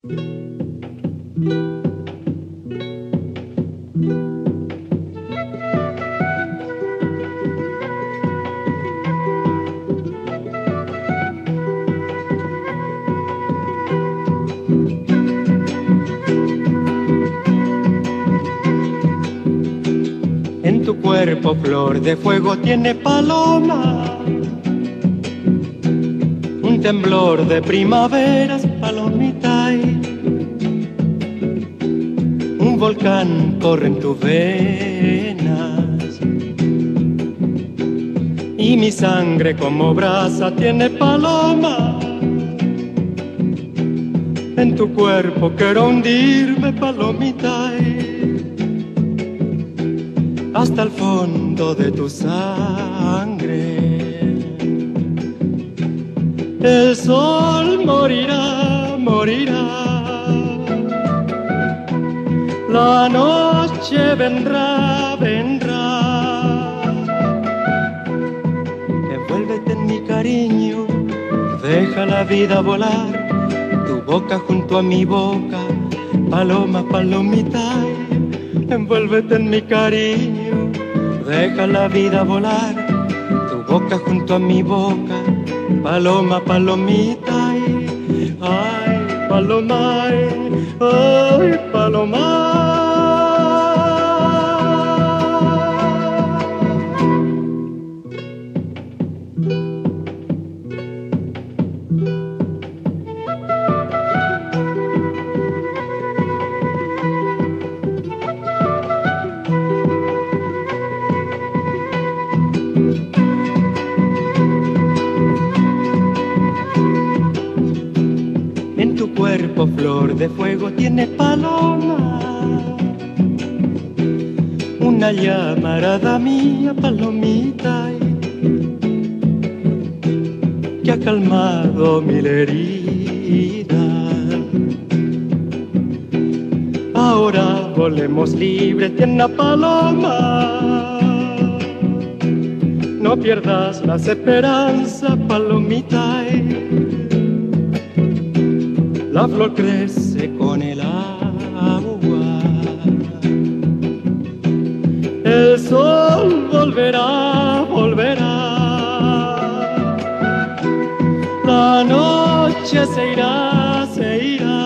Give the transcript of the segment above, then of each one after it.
En tu cuerpo flor de fuego tiene paloma, un temblor de primaveras, palomita, y un volcán corre en tus venas, y mi sangre como brasa tiene paloma. En tu cuerpo quiero hundirme, palomita, hasta el fondo de tu sangre. El sol morirá, morirá, la noche vendrá, vendrá. Envuélvete en mi cariño, deja la vida volar, tu boca junto a mi boca, paloma, palomita. Envuélvete en mi cariño, deja la vida volar, tu boca junto a mi boca, paloma, palomita, ay, paloma, ay, paloma. En tu cuerpo flor de fuego tiene paloma, una llamarada mía, palomita, que ha calmado mil heridas. Ahora volemos libres, tierna paloma, no pierdas las esperanzas, palomita. La flor crece con el agua, el sol volverá, volverá, la noche se irá, se irá.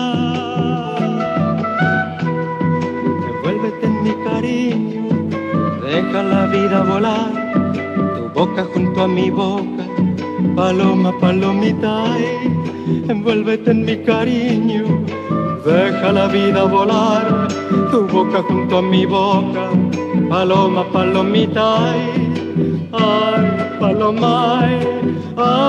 Envuélvete en mi cariño, deja la vida volar, tu boca junto a mi boca, paloma, palomita. Envuélvete en mi cariño, deja la vida volar, tu boca junto a mi boca, paloma, palomita, ay, paloma, ay.